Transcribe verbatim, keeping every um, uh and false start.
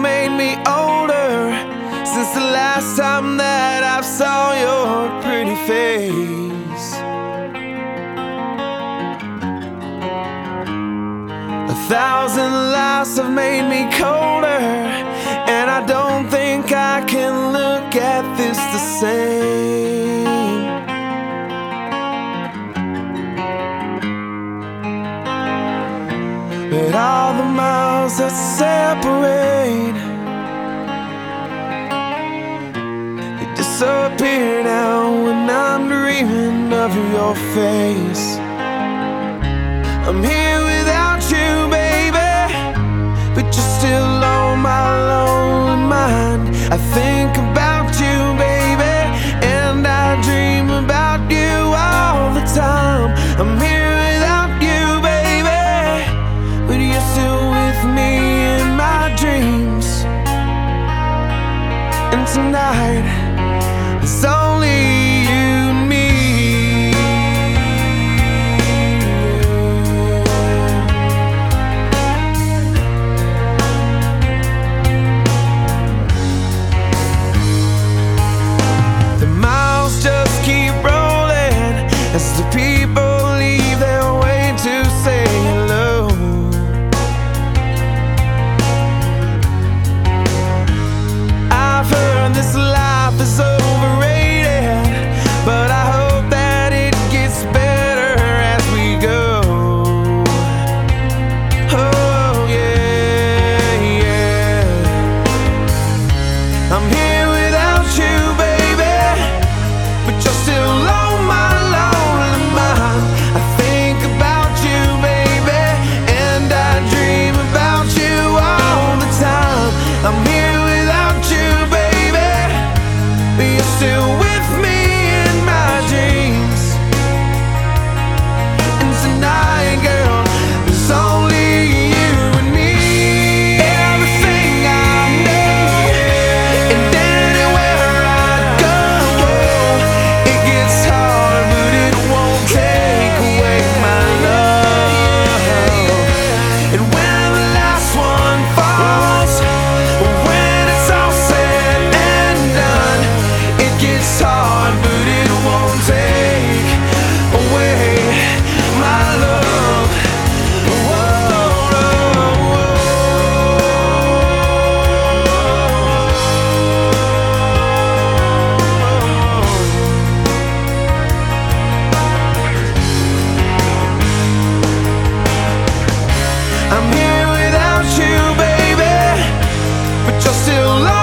made me older since the last time that I saw your pretty face. A thousand lies have made me colder, and I don't think I can look at this the same. But all the miles that separate, they disappear now when I'm dreaming of your face. I'm here without you, baby, but you're still on my lonely mind. I think about you, baby, and I dream about you all the time. I'm here without you, baby, but you're still with me in my dreams. And tonight, it's only you and me. The miles just keep rolling as the people leave their way to say hello. I've heard this life is overrated, but I hope that it gets better as we go. Oh yeah, yeah. I'm here without you, baby, but you're still on my lonely mind. I think about you, baby, and I dream about you all the time. I'm here without you, baby, but you're still with me in my dreams. And tonight, girl, there's only you and me. Everything I know, and anywhere I go, it gets hard, but it won't take away my love. And when the last one falls, when it's all said and done, it gets hard, but it won't take away my love. I'm here without you, baby, but you're still